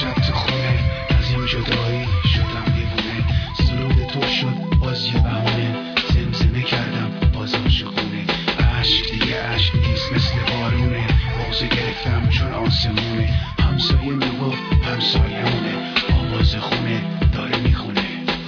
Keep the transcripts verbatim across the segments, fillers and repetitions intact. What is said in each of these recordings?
شب تو خونه، از این جدایی شدم دیوونه. سرود تو شد باز یه بهونه، زمزمه کردم باز عاشقونه. عشق دیگه عشق نیست مثل بارونه، بغض گرفتم چون آسمونه. همسایه میگفت همسایه‌مونه، آواز خونه داره میخونه.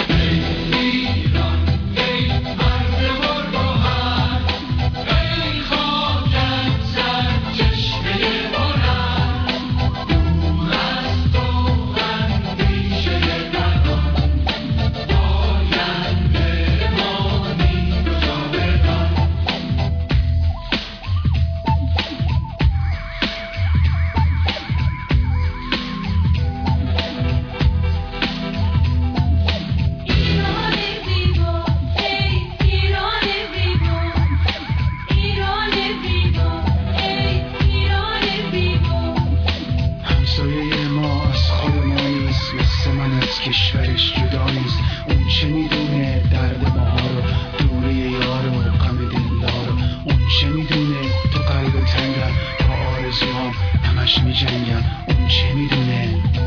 کشورش جدا نیست، اون چه میدونه درد ماها رو، دوره یار و غم دلدارو. اون چه میدونه تو قلب تنگم، با آرزوهام همش میجنگم. اون چه میدونه